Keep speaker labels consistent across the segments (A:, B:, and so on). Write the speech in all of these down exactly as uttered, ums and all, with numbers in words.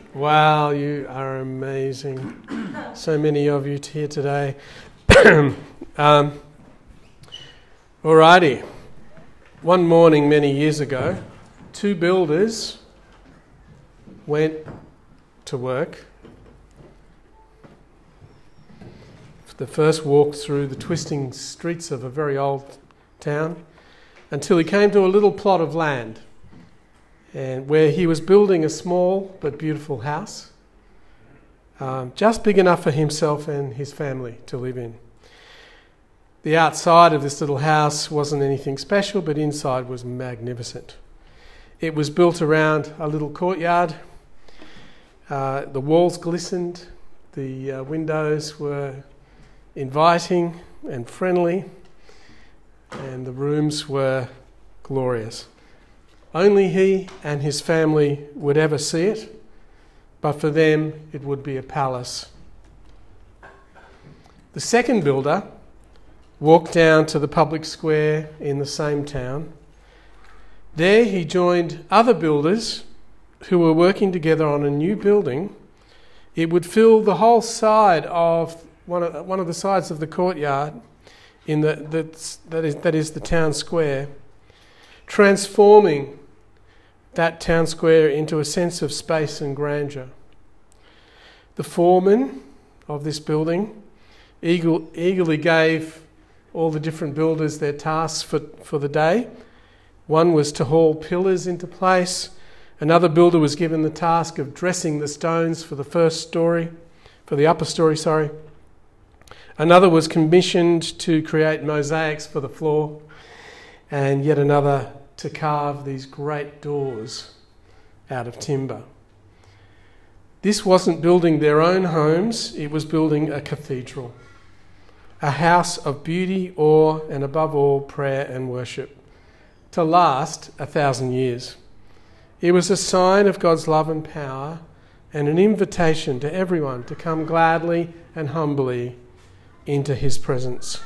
A: Wow, you are amazing. So many of you here today. um, alrighty. One morning many years ago, two builders went to work. The first walked through the twisting streets of a very old town until he came to a little plot of land, and where he was building a small but beautiful house, um, just big enough for himself and his family to live in. The outside of this little house wasn't anything special, but inside was magnificent. It was built around a little courtyard. Uh, the walls glistened. The uh, windows were inviting and friendly, and the rooms were glorious. Only he and his family would ever see it, but for them it would be a palace. The second builder walked down to the public square in the same town. There he joined other builders who were working together on a new building. It would fill the whole side of one of, one of the sides of the courtyard in the that's, that is that is the town square, transforming that town square into a sense of space and grandeur. The foreman of this building eager, eagerly gave all the different builders their tasks for, for the day. One was to haul pillars into place. Another builder was given the task of dressing the stones for the first story, for the upper story, sorry. Another was commissioned to create mosaics for the floor, and yet another to carve these great doors out of timber. This wasn't building their own homes, it was building a cathedral, a house of beauty, awe, and above all, prayer and worship, to last a thousand years. It was a sign of God's love and power, and an invitation to everyone to come gladly and humbly into his presence.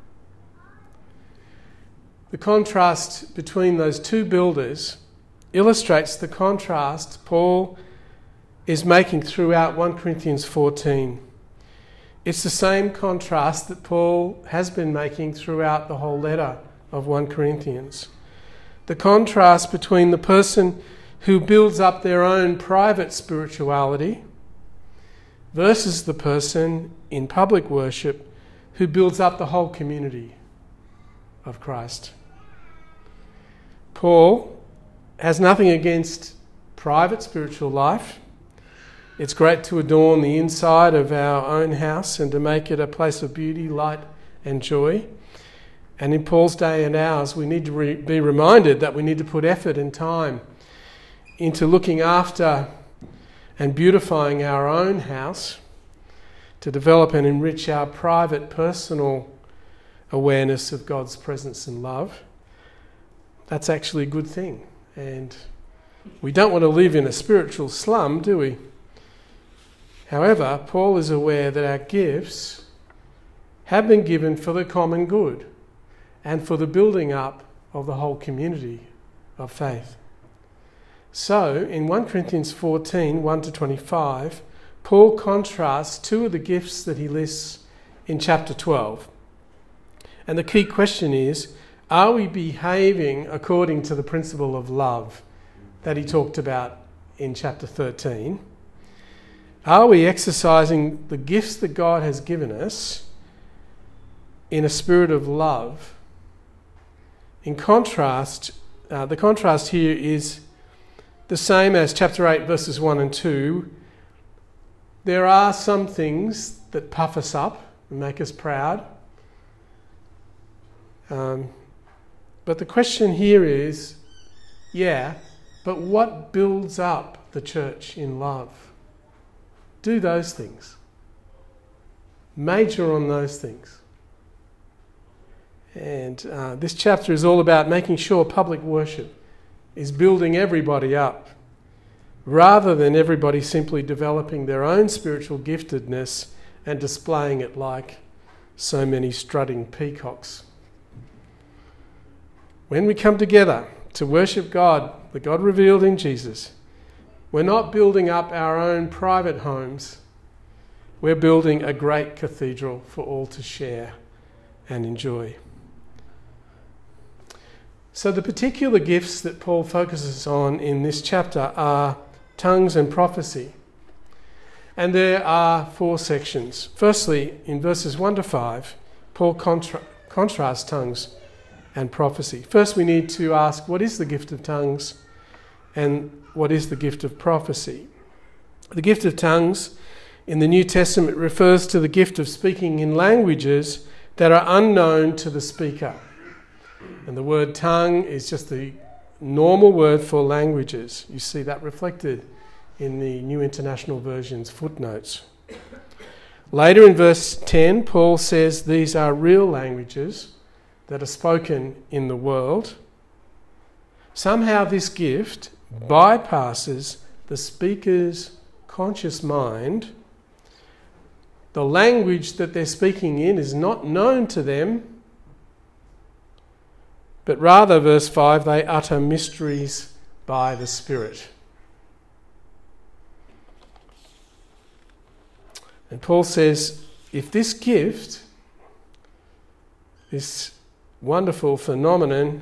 A: The contrast between those two builders illustrates the contrast Paul is making throughout First Corinthians fourteen. It's the same contrast that Paul has been making throughout the whole letter of First Corinthians. The contrast between the person who builds up their own private spirituality versus the person in public worship who builds up the whole community of Christ. Paul has nothing against private spiritual life. It's great to adorn the inside of our own house and to make it a place of beauty, light and joy. And in Paul's day and ours, we need to re- be reminded that we need to put effort and time into looking after and beautifying our own house, to develop and enrich our private, personal awareness of God's presence and love. That's actually a good thing. And we don't want to live in a spiritual slum, do we? However, Paul is aware that our gifts have been given for the common good and for the building up of the whole community of faith. So, in First Corinthians fourteen, one to twenty-five, Paul contrasts two of the gifts that he lists in chapter twelve. And the key question is, are we behaving according to the principle of love that he talked about in chapter thirteen? Are we exercising the gifts that God has given us in a spirit of love? In contrast, uh, the contrast here is the same as chapter eight, verses one and two. There are some things that puff us up and make us proud. Um, but the question here is, yeah, but what builds up the church in love? Do those things. Major on those things. And uh, this chapter is all about making sure public worship is building everybody up, rather than everybody simply developing their own spiritual giftedness and displaying it like so many strutting peacocks. When we come together to worship God, the God revealed in Jesus, We're not building up our own private homes. We're building a great cathedral for all to share and enjoy. So the particular gifts that Paul focuses on in this chapter are tongues and prophecy. And there are four sections. Firstly, in verses one to five, Paul contra- contrasts tongues and prophecy. First, we need to ask, what is the gift of tongues and what is the gift of prophecy? The gift of tongues in the New Testament refers to the gift of speaking in languages that are unknown to the speaker. And the word tongue is just the normal word for languages. You see that reflected in the New International Version's footnotes. Later in verse ten, Paul says these are real languages that are spoken in the world. Somehow this gift bypasses the speaker's conscious mind. The language that they're speaking in is not known to them, but rather, verse five, they utter mysteries by the Spirit. And Paul says, if this gift, this wonderful phenomenon,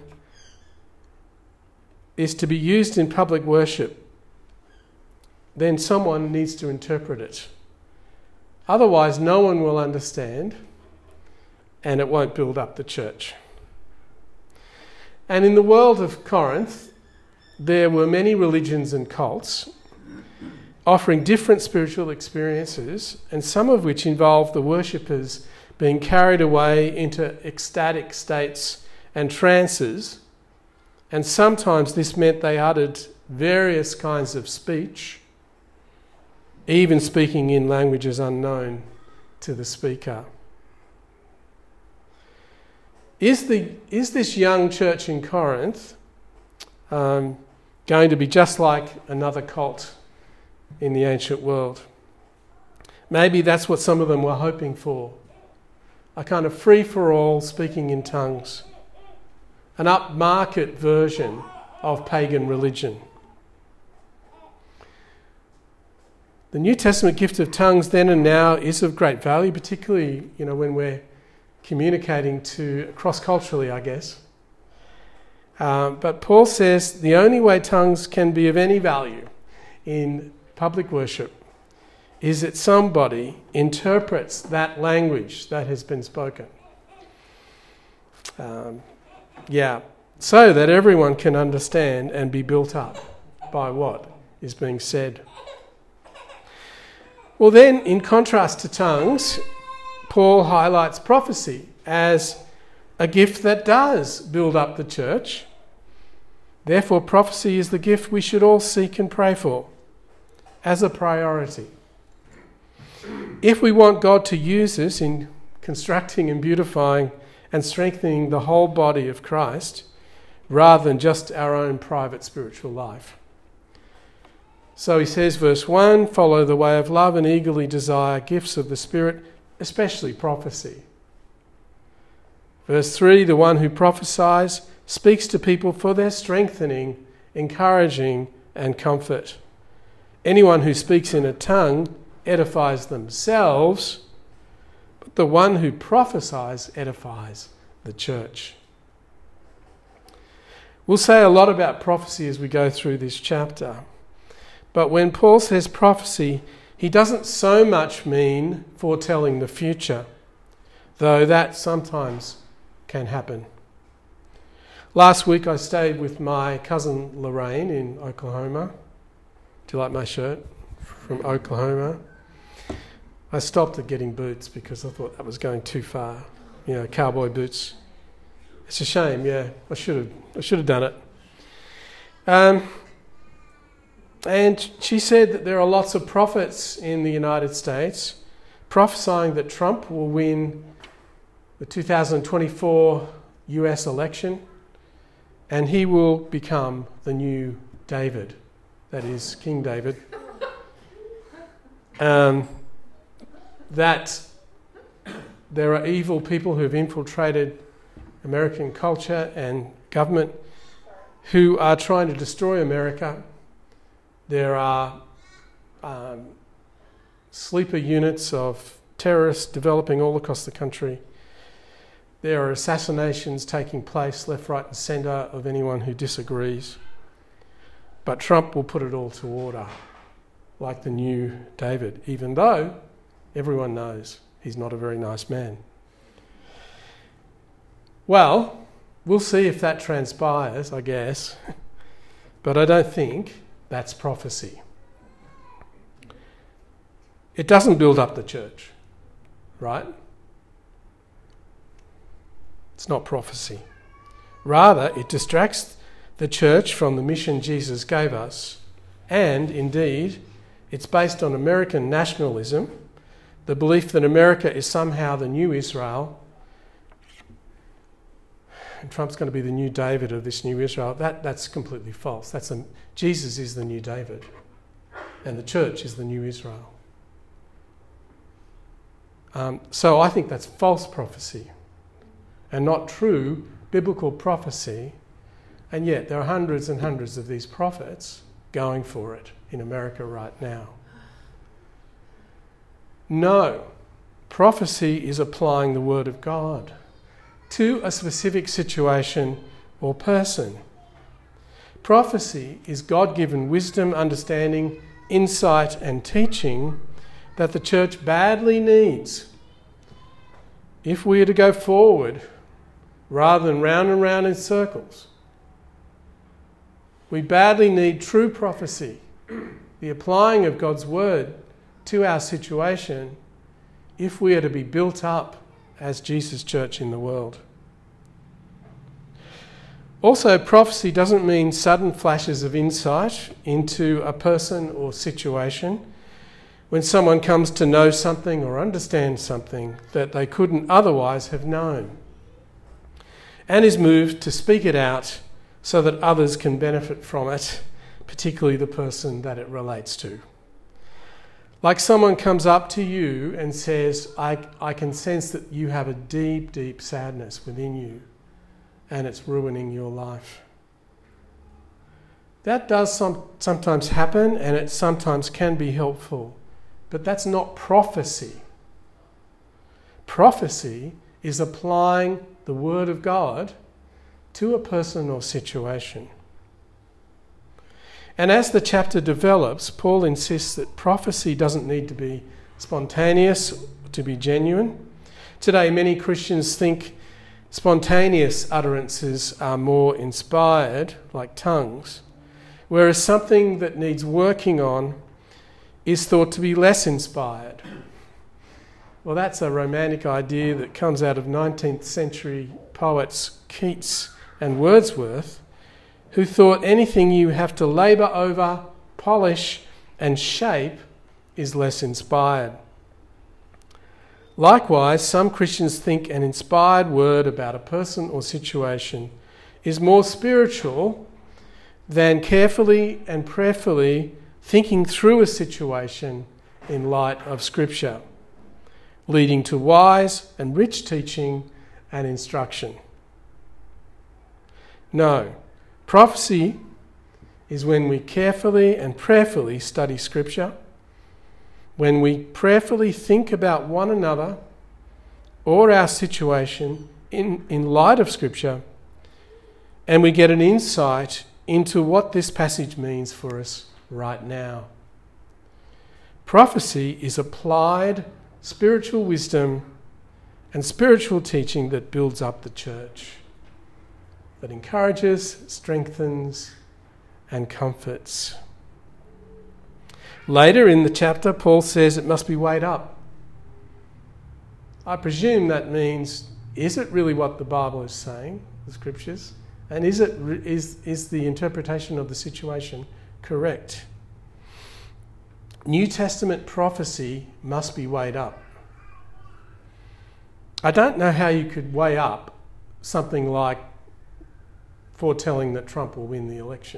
A: is to be used in public worship, then someone needs to interpret it. Otherwise, no one will understand, and it won't build up the church. And in the world of Corinth, there were many religions and cults offering different spiritual experiences, and some of which involved the worshippers being carried away into ecstatic states and trances. And sometimes this meant they uttered various kinds of speech, even speaking in languages unknown to the speaker. Is the is this young church in Corinth um, going to be just like another cult in the ancient world? Maybe that's what some of them were hoping for. A kind of free-for-all speaking in tongues. An upmarket version of pagan religion. The New Testament gift of tongues then and now is of great value, particularly, you know, when we're communicating to cross-culturally, I guess. Um, but Paul says the only way tongues can be of any value in public worship is that somebody interprets that language that has been spoken. Um, yeah, so that everyone can understand and be built up by what is being said. Well then, in contrast to tongues, Paul highlights prophecy as a gift that does build up the church. Therefore, prophecy is the gift we should all seek and pray for as a priority. If we want God to use us in constructing and beautifying and strengthening the whole body of Christ, rather than just our own private spiritual life. So he says, verse one, follow the way of love and eagerly desire gifts of the Spirit, especially prophecy. Verse three, the one who prophesies speaks to people for their strengthening, encouraging, and comfort. Anyone who speaks in a tongue edifies themselves, but the one who prophesies edifies the church. We'll say a lot about prophecy as we go through this chapter, but when Paul says prophecy, he doesn't so much mean foretelling the future, though that sometimes can happen. Last week I stayed with my cousin Lorraine in Oklahoma. Do you like my shirt? From Oklahoma. I stopped at getting boots because I thought that was going too far. You know, cowboy boots. It's a shame, yeah. I should have I should have done it. Um, and she said that there are lots of prophets in the United States prophesying that Trump will win the two thousand twenty-four U S election and he will become the new David. That is, King David. Um, that there are evil people who have infiltrated American culture and government who are trying to destroy America There are um, sleeper units of terrorists developing all across the country. There are assassinations taking place left, right and centre of anyone who disagrees. But Trump will put it all to order, like the new David, even though everyone knows he's not a very nice man. Well, we'll see if that transpires, I guess. But I don't think that's prophecy. It doesn't build up the church, right? It's not prophecy. Rather, it distracts the church from the mission Jesus gave us. And indeed, it's based on American nationalism, the belief that America is somehow the new Israel, and Trump's going to be the new David of this new Israel. That, that's completely false. That's a, Jesus is the new David, and the church is the new Israel. Um, so I think that's false prophecy and not true biblical prophecy. And yet there are hundreds and hundreds of these prophets going for it in America right now. No, prophecy is applying the word of God to a specific situation or person. Prophecy is God-given wisdom, understanding, insight and teaching that the church badly needs if we are to go forward rather than round and round in circles. We badly need true prophecy, the applying of God's word to our situation if we are to be built up as Jesus' church in the world. Also, prophecy doesn't mean sudden flashes of insight into a person or situation when someone comes to know something or understand something that they couldn't otherwise have known, and is moved to speak it out so that others can benefit from it, particularly the person that it relates to. Like someone comes up to you and says, I, I can sense that you have a deep, deep sadness within you and it's ruining your life. That does some, sometimes happen, and it sometimes can be helpful, but that's not prophecy. Prophecy is applying the word of God to a person or situation. And as the chapter develops, Paul insists that prophecy doesn't need to be spontaneous, to be genuine. Today, many Christians think spontaneous utterances are more inspired, like tongues, whereas something that needs working on is thought to be less inspired. Well, that's a romantic idea that comes out of nineteenth century poets Keats and Wordsworth, who thought anything you have to labour over, polish and shape is less inspired. Likewise, some Christians think an inspired word about a person or situation is more spiritual than carefully and prayerfully thinking through a situation in light of Scripture, leading to wise and rich teaching and instruction. No, prophecy is when we carefully and prayerfully study Scripture, when we prayerfully think about one another or our situation in, in light of Scripture, and we get an insight into what this passage means for us right now. Prophecy is applied spiritual wisdom and spiritual teaching that builds up the church, that encourages, strengthens, and comforts. Later in the chapter, Paul says it must be weighed up. I presume that means, is it really what the Bible is saying, the Scriptures? And is it is is the interpretation of the situation correct? New Testament prophecy must be weighed up. I don't know how you could weigh up something like foretelling that Trump will win the election.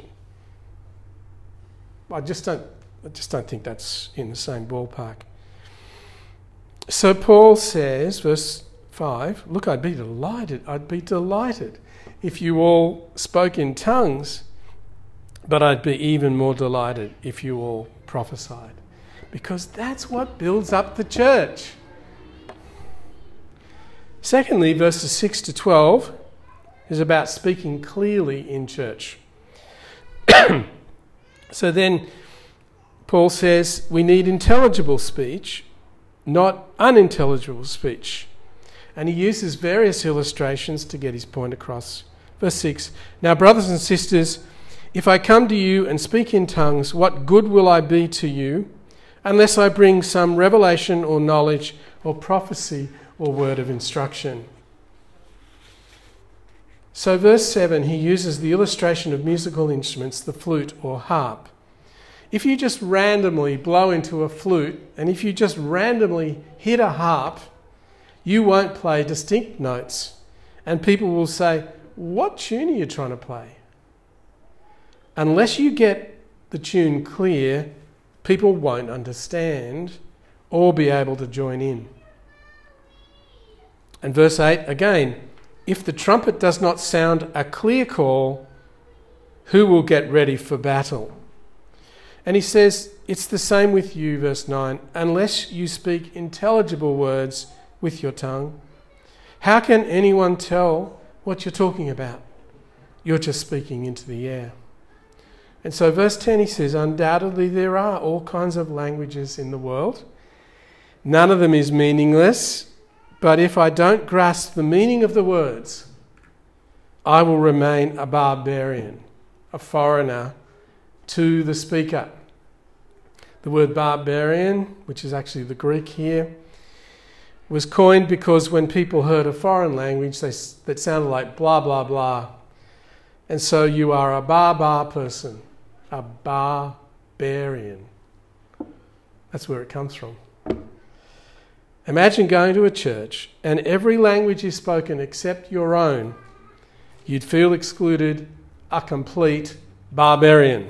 A: I just don't I just don't think that's in the same ballpark. So Paul says, verse five, look, I'd be delighted, I'd be delighted if you all spoke in tongues, But I'd be even more delighted if you all prophesied, because that's what builds up the church. Secondly, verses six to twelve is about speaking clearly in church. So then Paul says we need intelligible speech, not unintelligible speech. And he uses various illustrations to get his point across. Verse six, now brothers and sisters, if I come to you and speak in tongues, what good will I be to you unless I bring some revelation or knowledge or prophecy or word of instruction? So verse seven, he uses the illustration of musical instruments, the flute or harp. If you just randomly blow into a flute and if you just randomly hit a harp, you won't play distinct notes. And people will say, what tune are you trying to play? Unless you get the tune clear, people won't understand or be able to join in. And verse eight, again, if the trumpet does not sound a clear call, who will get ready for battle? And he says, it's the same with you, verse nine, unless you speak intelligible words with your tongue, how can anyone tell what you're talking about? You're just speaking into the air. And so verse ten, he says, undoubtedly there are all kinds of languages in the world. None of them is meaningless, but if I don't grasp the meaning of the words, I will remain a barbarian, a foreigner to the speaker. The word barbarian, which is actually the Greek here, was coined because when people heard a foreign language they, that sounded like blah, blah, blah. And so you are a bar-bar person, a barbarian. That's where it comes from. Imagine going to a church and every language is spoken except your own. You'd feel excluded, a complete barbarian.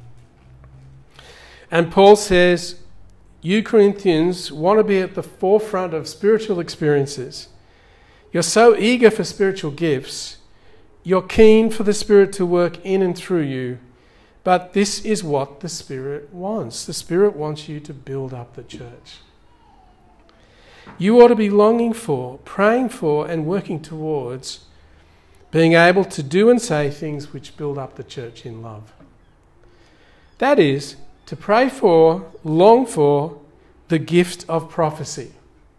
A: And Paul says, you Corinthians want to be at the forefront of spiritual experiences. You're so eager for spiritual gifts. You're keen for the Spirit to work in and through you. But this is what the Spirit wants. The Spirit wants you to build up the church. You ought to be longing for, praying for, and working towards being able to do and say things which build up the church in love. That is, to pray for, long for, the gift of prophecy.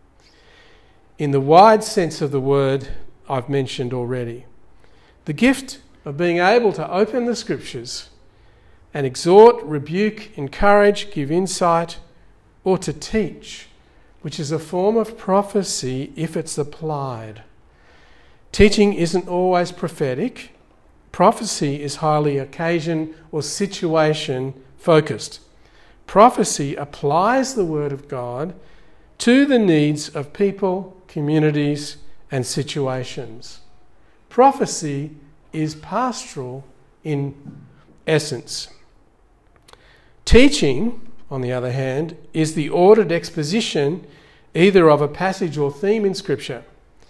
A: In the wide sense of the word I've mentioned already. The gift of being able to open the scriptures and exhort, rebuke, encourage, give insight, or to teach, which is a form of prophecy if it's applied. Teaching isn't always prophetic. Prophecy is highly occasion or situation focused. Prophecy applies the word of God to the needs of people, communities, and situations. Prophecy is pastoral in essence. Teaching, on the other hand, is the ordered exposition either of a passage or theme in Scripture.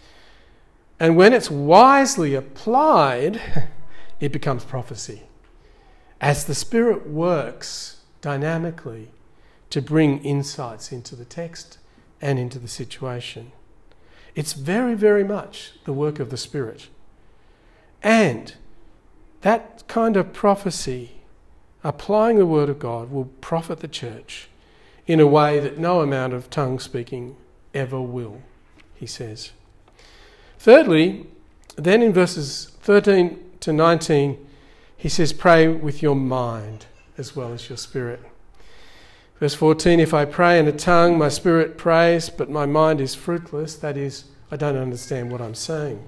A: And when it's wisely applied, it becomes prophecy. As the Spirit works dynamically to bring insights into the text and into the situation. It's very, very much the work of the Spirit. And that kind of prophecy, applying the Word of God, will profit the church in a way that no amount of tongue speaking ever will, he says. Thirdly, then in verses thirteen to nineteen, he says, pray with your mind as well as your spirit. Verse fourteen, if I pray in a tongue, my spirit prays, but my mind is fruitless. That is, I don't understand what I'm saying.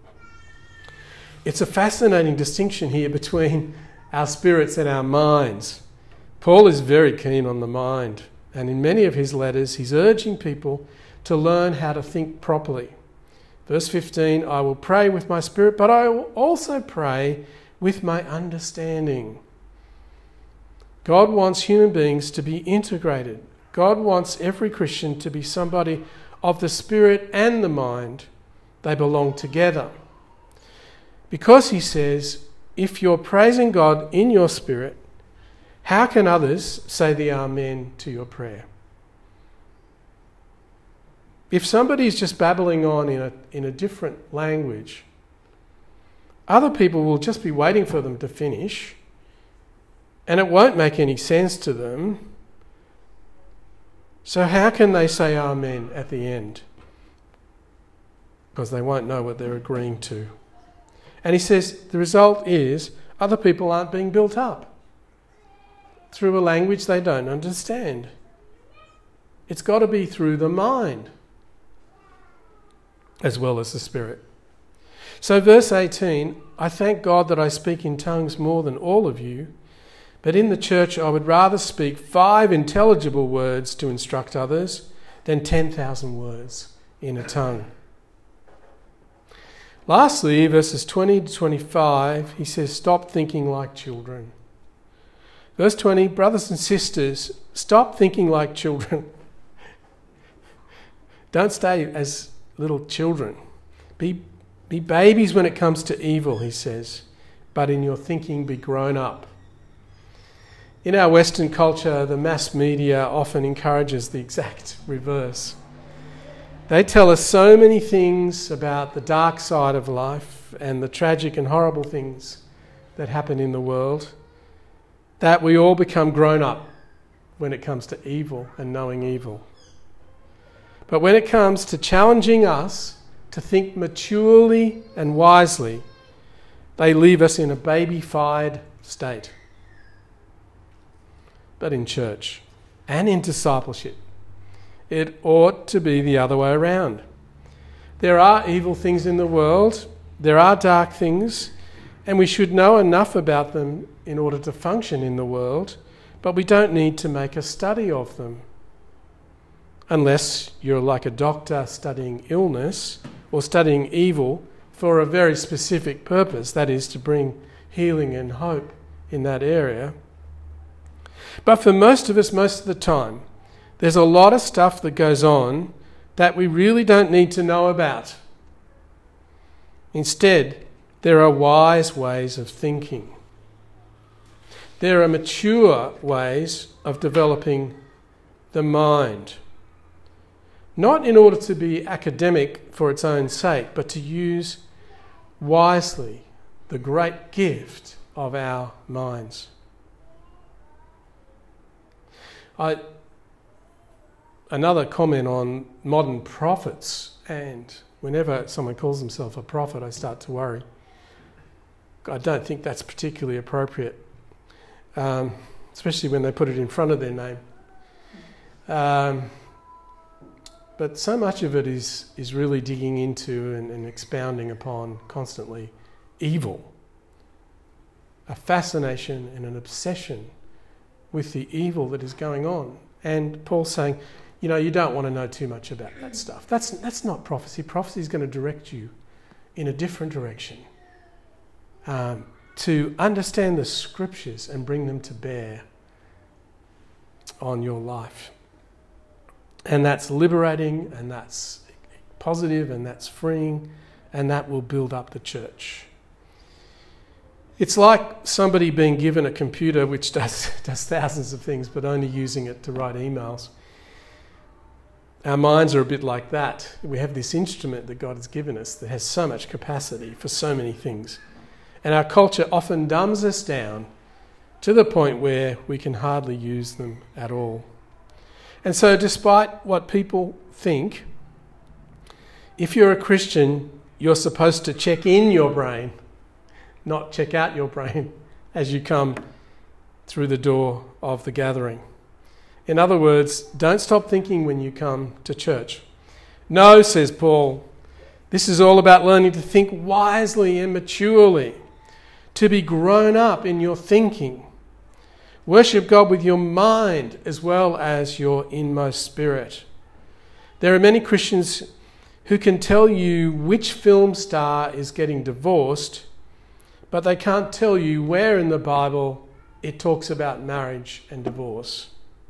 A: It's a fascinating distinction here between our spirits and our minds. Paul is very keen on the mind, and in many of his letters, he's urging people to learn how to think properly. Verse fifteen, I will pray with my spirit, but I will also pray with my understanding. God wants human beings to be integrated. God wants every Christian to be somebody of the spirit and the mind. They belong together. Because he says, if you're praising God in your spirit, how can others say the amen to your prayer? If somebody's just babbling on in a, in a different language, other people will just be waiting for them to finish, and it won't make any sense to them. So how can they say amen at the end? Because they won't know what they're agreeing to. And he says the result is other people aren't being built up through a language they don't understand. It's got to be through the mind as well as the spirit. So verse eighteen, I thank God that I speak in tongues more than all of you, but in the church I would rather speak five intelligible words to instruct others than ten thousand words in a tongue. Lastly, verses twenty to twenty-five, he says, stop thinking like children. Verse twenty, brothers and sisters, stop thinking like children. Don't stay as little children. Be, be babies when it comes to evil, he says, but in your thinking be grown up. In our Western culture, the mass media often encourages the exact reverse. They tell us so many things about the dark side of life and the tragic and horrible things that happen in the world that we all become grown up when it comes to evil and knowing evil. But when it comes to challenging us to think maturely and wisely, they leave us in a baby-fied state. But in church and in discipleship, it ought to be the other way around. There are evil things in the world, there are dark things, and we should know enough about them in order to function in the world, but we don't need to make a study of them. Unless you're like a doctor studying illness or studying evil for a very specific purpose, that is to bring healing and hope in that area. But for most of us, most of the time, there's a lot of stuff that goes on that we really don't need to know about. Instead, there are wise ways of thinking. There are mature ways of developing the mind. Not in order to be academic for its own sake, but to use wisely the great gift of our minds. I, another comment on modern prophets, and whenever someone calls himself a prophet, I start to worry. I don't think that's particularly appropriate, um, especially when they put it in front of their name. Um, but so much of it is, is really digging into and, and expounding upon constantly evil, a fascination and an obsession with the evil that is going on. And Paul's saying, you know, you don't want to know too much about that stuff. That's, that's not prophecy. Prophecy is going to direct you in a different direction. Um, to understand the scriptures and bring them to bear on your life. And that's liberating, and that's positive, and that's freeing, and that will build up the church. It's like somebody being given a computer which does, does thousands of things, but only using it to write emails. Our minds are a bit like that. We have this instrument that God has given us that has so much capacity for so many things. And our culture often dumbs us down to the point where we can hardly use them at all. And so despite what people think, if you're a Christian, you're supposed to check in your brain, not check out your brain as you come through the door of the gathering. In other words, don't stop thinking when you come to church. No, says Paul, this is all about learning to think wisely and maturely, to be grown up in your thinking. Worship God with your mind as well as your inmost spirit. There are many Christians who can tell you which film star is getting divorced, but they can't tell you where in the Bible it talks about marriage and divorce.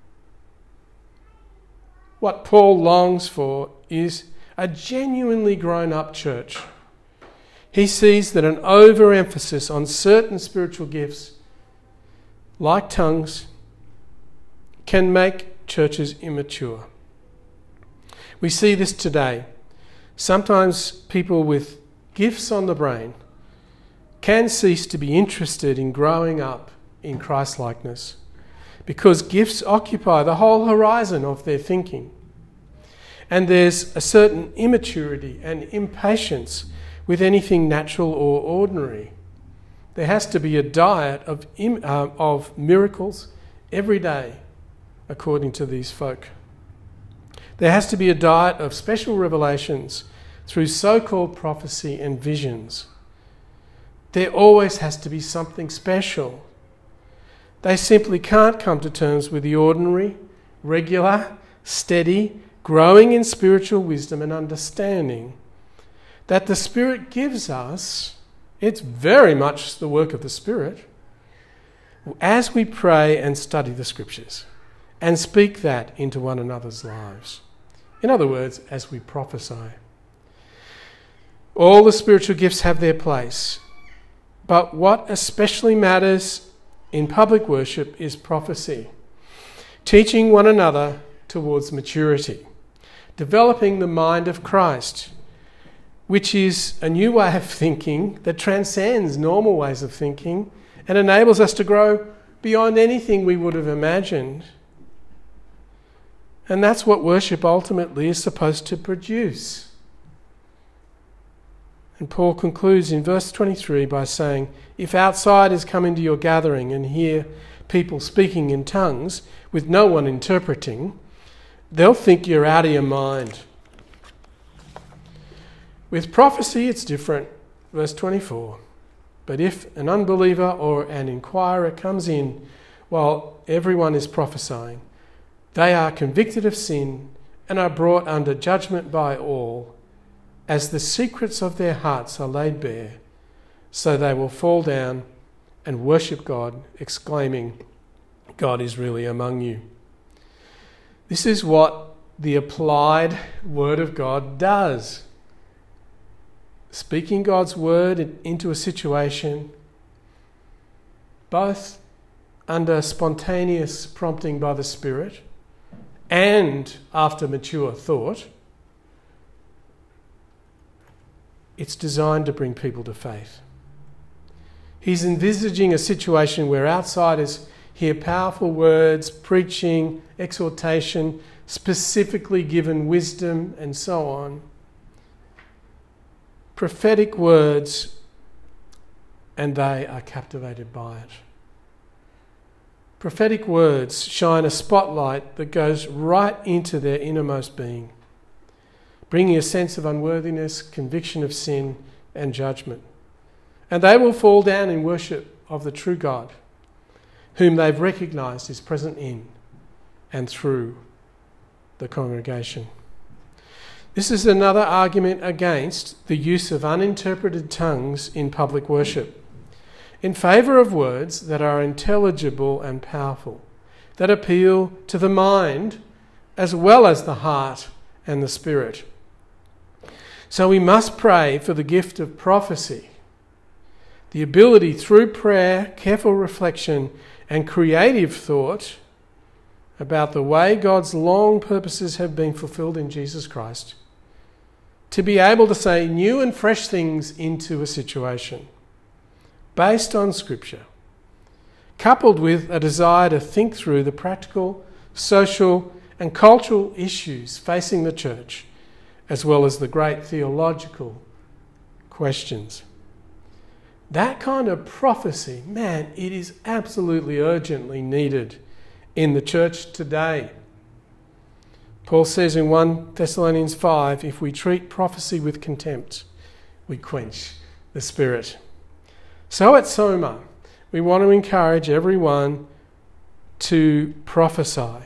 A: What Paul longs for is a genuinely grown-up church. he sees that an overemphasis on certain spiritual gifts, like tongues, can make churches immature. We see this today. Sometimes people with gifts on the brain can cease to be interested in growing up in Christ-likeness because gifts occupy the whole horizon of their thinking. And there's a certain immaturity and impatience with anything natural or ordinary. There has to be a diet of, im- uh, of miracles every day, according to these folk. There has to be a diet of special revelations through so-called prophecy and visions. There always has to be something special. They simply can't come to terms with the ordinary, regular, steady, growing in spiritual wisdom and understanding that the Spirit gives us. It's very much the work of the Spirit as we pray and study the Scriptures and speak that into one another's lives. In other words, as we prophesy. All the spiritual gifts have their place, but what especially matters in public worship is prophecy, teaching one another towards maturity, developing the mind of Christ, which is a new way of thinking that transcends normal ways of thinking and enables us to grow beyond anything we would have imagined. And that's what worship ultimately is supposed to produce. And Paul concludes in verse twenty-three by saying, if outsiders come into your gathering and hear people speaking in tongues with no one interpreting, they'll think you're out of your mind. With prophecy, it's different. Verse twenty-four. But if an unbeliever or an inquirer comes in while everyone is prophesying, they are convicted of sin and are brought under judgment by all, as the secrets of their hearts are laid bare. So they will fall down and worship God, exclaiming, God is really among you. This is what the applied Word of God does. Speaking God's Word into a situation, both under spontaneous prompting by the Spirit and after mature thought, it's designed to bring people to faith. He's envisaging a situation where outsiders hear powerful words, preaching, exhortation, specifically given wisdom, and so on. Prophetic words, and they are captivated by it. Prophetic words shine a spotlight that goes right into their innermost being, bringing a sense of unworthiness, conviction of sin, and judgment. And they will fall down in worship of the true God, whom they've recognised is present in and through the congregation. This is another argument against the use of uninterpreted tongues in public worship, in favour of words that are intelligible and powerful, that appeal to the mind as well as the heart and the spirit. So we must pray for the gift of prophecy, the ability through prayer, careful reflection, and creative thought about the way God's long purposes have been fulfilled in Jesus Christ, to be able to say new and fresh things into a situation based on Scripture, coupled with a desire to think through the practical, social, and cultural issues facing the church, as well as the great theological questions. That kind of prophecy, man, it is absolutely urgently needed in the church today. Paul says in First Thessalonians five, if we treat prophecy with contempt, we quench the Spirit. So at Soma, we want to encourage everyone to prophesy.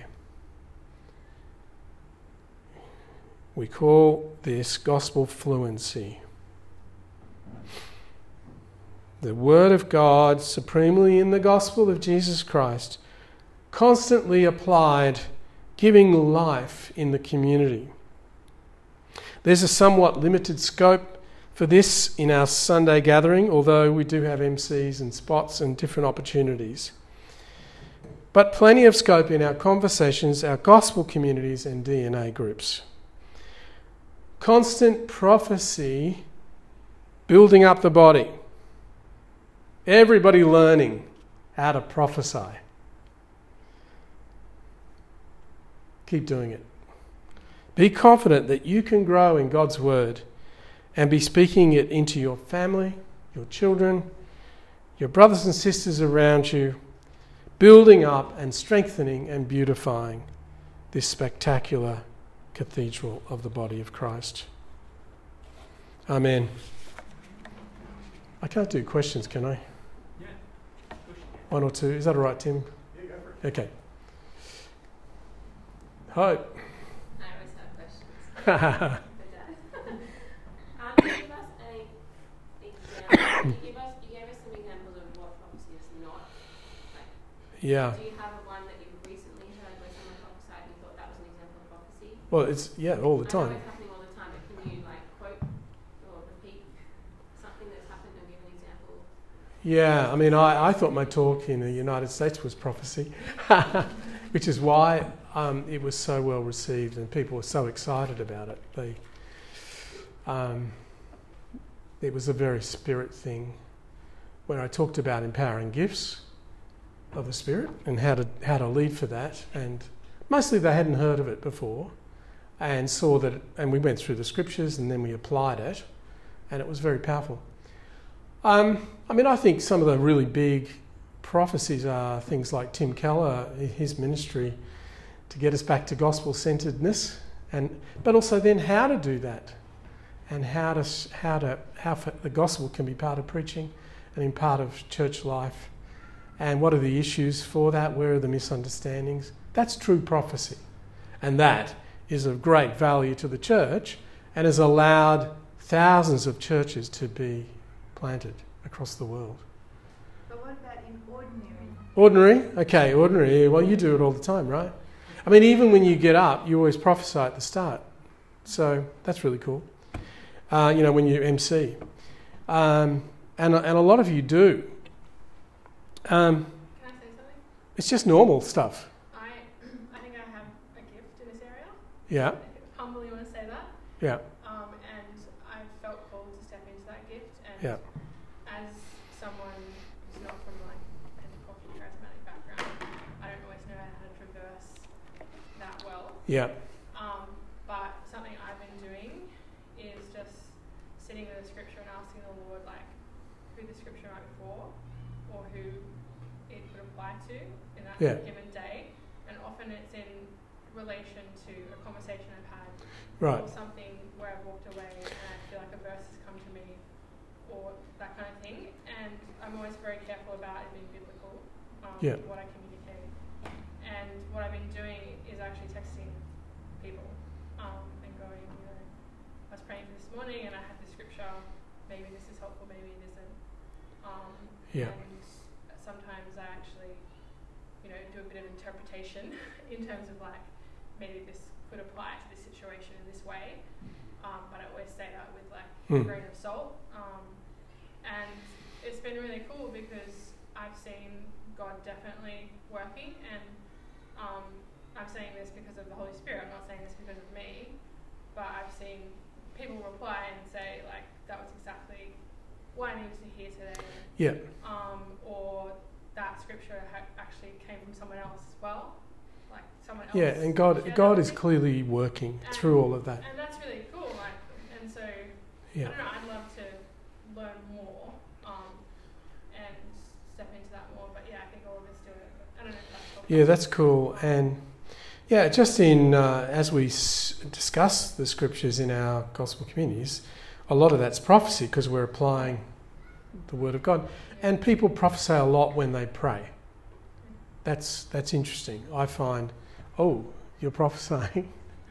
A: We call this gospel fluency. The Word of God, supremely in the gospel of Jesus Christ, constantly applied, giving life in the community. There's a somewhat limited scope for this in our Sunday gathering, although we do have M Cs and spots and different opportunities. But plenty of scope in our conversations, our gospel communities and D N A groups. Constant prophecy building up the body. Everybody learning how to prophesy. Keep doing it. Be confident that you can grow in God's word and be speaking it into your family, your children, your brothers and sisters around you, building up and strengthening and beautifying this spectacular cathedral of the body of Christ. Amen. I can't do questions, can I?
B: Yeah.
A: One or two. Is that all right, Tim?
B: Yeah, go for it.
A: Okay. Hope.
C: I always have questions. Um, give us a example. You give us, you gave us some examples of what prophecy is not. Like,
A: Yeah.
C: do you have one that you've recently heard where someone prophesied and you thought that was an example of prophecy?
A: Well, it's, yeah, all the
C: I know
A: time.
C: it's happening all the time, but can you like quote or repeat something that's happened and give an example?
A: Yeah, I mean, I, I thought my talk in the United States was prophecy, which is why um, it was so well received and people were so excited about it. They, um, it was a very spirit thing where I talked about empowering gifts of the Spirit and how to how to lead for that. And mostly they hadn't heard of it before and saw that, and we went through the scriptures and then we applied it, and it was very powerful. Um, I mean, I think some of the really big prophecies are things like Tim Keller, his ministry, to get us back to gospel-centeredness, and but also then how to do that, and how to how to how the gospel can be part of preaching, and in part of church life, and what are the issues for that? Where are the misunderstandings? That's true prophecy, and that is of great value to the church, and has allowed thousands of churches to be planted across the world.
D: But what about in ordinary?
A: Ordinary? Okay, ordinary. Well, you do it all the time, right? I mean, even when you get up, you always prophesy at the start. So that's really cool. Uh, you know, when you M C. Um, and, and a lot of you do. Um,
E: Can I say something?
A: it's just normal stuff.
E: I I think I have a gift in this area.
A: Yeah,
E: I humbly want to say that.
A: yeah,
E: Um, and I felt called to step into that gift. And
A: yeah.
E: as someone who's not from like Pentecostal charismatic background, I don't always know how to traverse that well.
A: Yeah,
E: Um, but something I've been doing is just sitting with the scripture and asking the Lord like who the scripture might be for, or who it would apply to in that
A: Yeah.
E: given day. And often it's in relation to a conversation I've had,
A: right.
E: or something where I've walked away and I feel like a verse has come to me, or that kind of thing. And I'm always very careful about it being biblical, um,
A: Yeah.
E: what I communicate. And what I've been doing is actually texting people um, and going, you know, I was praying for this morning and I had this scripture, maybe this is helpful, maybe it isn't. Um,
A: Yeah.
E: And sometimes I actually, you know, do a bit of interpretation in terms of like, maybe this could apply to this situation in this way. Um, but I always say that with like a
A: Hmm.
E: grain of salt. Um, and it's been really cool because I've seen God definitely working, and um, I'm saying this because of the Holy Spirit. I'm not saying this because of me, but I've seen people reply and say like, that was exactly what I needed to hear today.
A: Yeah,
E: Um, or that scripture ha- actually came from someone else as well, like someone else.
A: yeah. And God,
E: shared
A: God
E: that
A: is
E: with me.
A: clearly working
E: And-
A: through all of that.
E: And that's really cool. Like, and so
A: Yeah,
E: I don't know. I'd love to learn more um, and step into that more. But yeah, I think all of us do it. But I don't know if that's helpful.
A: yeah. That's cool. And yeah, just in uh, as we s- discuss the scriptures in our gospel communities, a lot of that's prophecy because we're applying the word of God. And people prophesy a lot when they pray. That's that's interesting. I find, oh, you're prophesying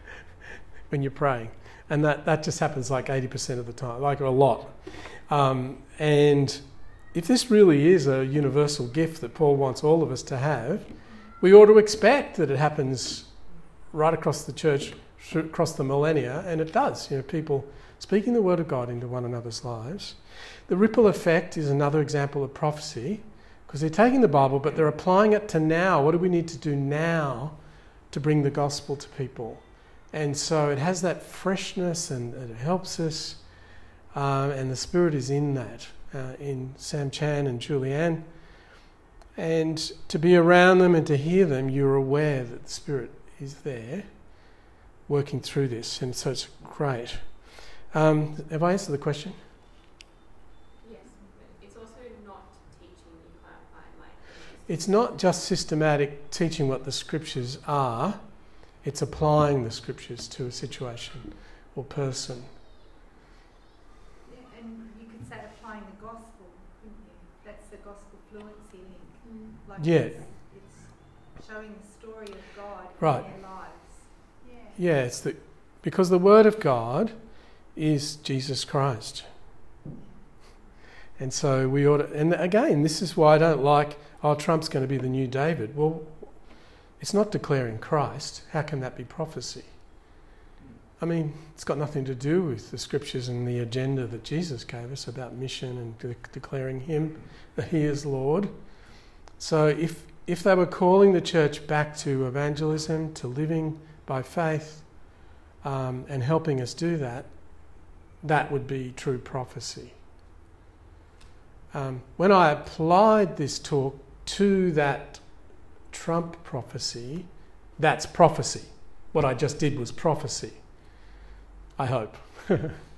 A: when you're praying. And that, that just happens like eighty percent of the time, like a lot. Um, and if this really is a universal gift that Paul wants all of us to have, we ought to expect that it happens right across the church, across the millennia, and it does. You know, people speaking the word of God into one another's lives. The ripple effect is another example of prophecy, because they're taking the Bible but they're applying it to now. What do we need to do now to bring the gospel to people? And so it has that freshness and it helps us, um, and the Spirit is in that, uh, in Sam Chan and Julianne. And to be around them and to hear them, you're aware that the Spirit is there working through this, and so it's great. Um, have I answered the question?
C: Yes, but it's also not teaching, you clarify, like...
A: It's not just systematic teaching what the Scriptures are, it's applying the Scriptures to a situation or person.
D: Yeah, and you could say applying the gospel, couldn't you? That's the gospel fluency link.
C: Mm.
D: Like
A: Yeah.
D: It's, it's showing the story of God
A: Right.
D: in their lives. Yeah.
A: Yeah, it's the, because the Word of God is Jesus Christ. And so we ought to, and again, this is why I don't like, oh, Trump's going to be the new David. Well, it's not declaring Christ. How can that be prophecy? I mean, it's got nothing to do with the Scriptures and the agenda that Jesus gave us about mission and de- declaring Him that He is Lord. So if if they were calling the church back to evangelism, to living by faith, um, and helping us do that, that would be true prophecy. Um, when I applied this talk to that Trump prophecy, that's prophecy. What I just did was prophecy. I hope.